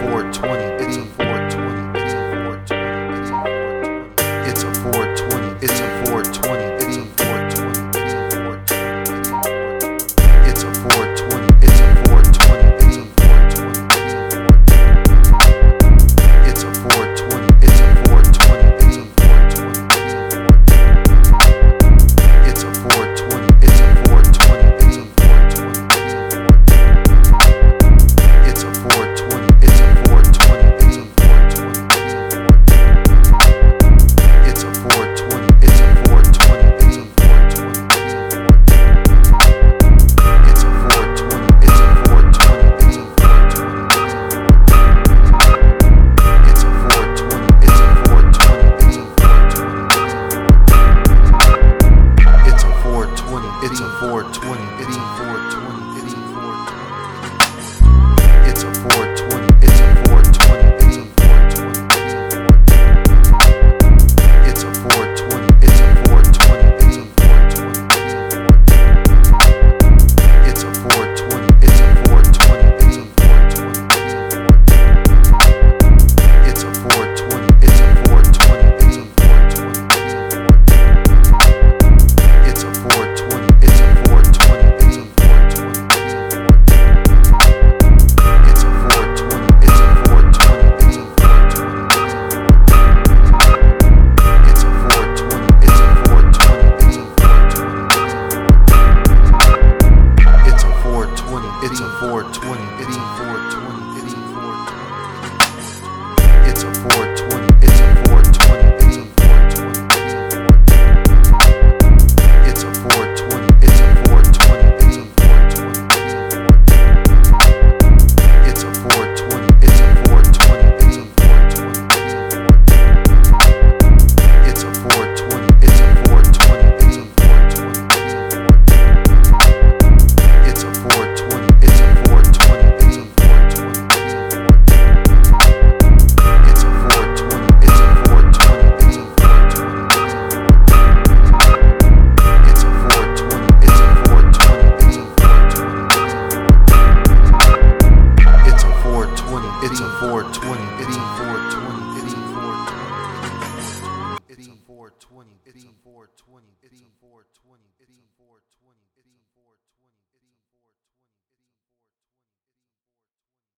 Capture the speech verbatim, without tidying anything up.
four twenty, it's a four twenty, it's a four twenty, it's a four twenty, it's a four twenty, it's a four twenty, it's a four twenty, it's a four twenty, it's a four twenty, it's a four twenty, it's a four twenty, it's a four twenty, it's a four twenty, it's a four twenty, it's a It's a four twenty, it's a four twenty, it's a four twenty, it's a four twenty, it's a four twenty, it's a four twenty, it's a four twenty, it's a four twenty, it's a four twenty, it's a four twenty, it's a four twenty, it's a it's a four twenty, it's a four twenty, it's a four twenty, it's a four twenty. It's a four twenty, it's a four twenty, it's a four twenty, it's a four twenty, it's a four twenty, it's a four twenty, it's a four twenty, it's a four twenty, it's a four twenty, it's a four twenty, it's a four twenty, it's a four twenty, it's a four twenty, it's a four twenty, it's a four It's a four twenty, it's a four twenty, it's a four twenty, it's a four twenty, it's a four twenty, it's a four twenty, it's a four twenty, it's a four twenty, it's a four twenty.